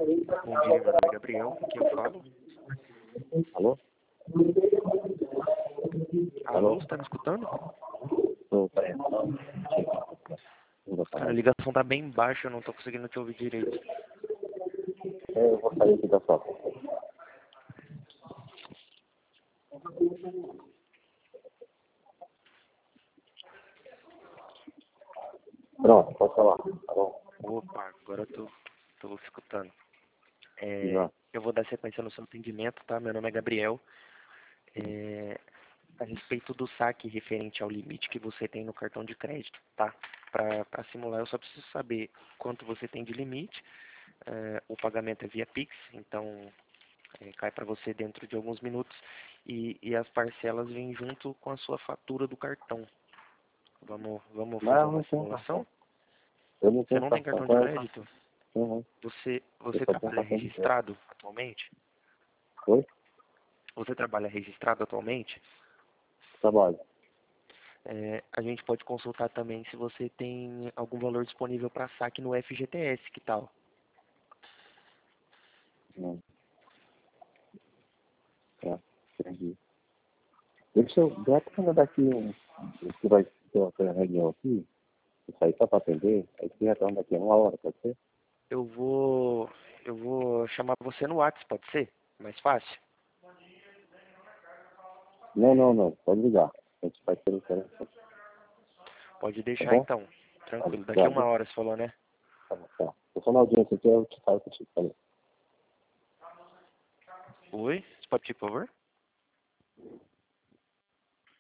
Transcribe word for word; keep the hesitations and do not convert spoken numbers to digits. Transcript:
Bom dia, meu nome é Gabriel, com quem eu falo? Alô? Alô, você tá me escutando? Tô, peraí. Não vou Cara, a sair. ligação tá bem baixa, eu não tô conseguindo te ouvir direito. Eu vou sair aqui da foto. Pronto, pode falar. Tá bom? Opa, agora eu tô, tô escutando. É, Já. eu vou dar sequência no seu atendimento, tá? Meu nome é Gabriel. É, a respeito do saque referente ao limite que você tem no cartão de crédito, tá? Para simular, eu só preciso saber quanto você tem de limite. É, o pagamento é via Pix, então é, cai para você dentro de alguns minutos. E, e as parcelas vêm junto com a sua fatura do cartão. Vamos, vamos Mas fazer eu uma não tenho simulação? cartão. Eu não Você tenho não tem cartão. cartão de Qual é o crédito? cartão? Uhum. Você, Eu você só tenho trabalha cartão de crédito. registrado atualmente? Oi? Você trabalha registrado atualmente? Trabalho. É, a gente pode consultar também se você tem algum valor disponível para saque no F G T S, que tal? Não. Tá. Entendi. Deixa eu... Dá pra mandar daqui um... Você vai ter uma reunião aqui? Isso aí só pra atender? Aí você retorna daqui a uma hora, pode ser? Eu vou, eu vou chamar você no WhatsApp, pode ser? Mais fácil? Não, não, não. Pode ligar. A gente vai ter interesse. Pode Tá deixar bom? então. Tá, Tranquilo. Daqui a uma obrigado. hora, você falou, né? Tá bom, tá. Eu sou na audiência aqui, eu te falo o que eu te falei. Oi? Você pode pedir, por favor?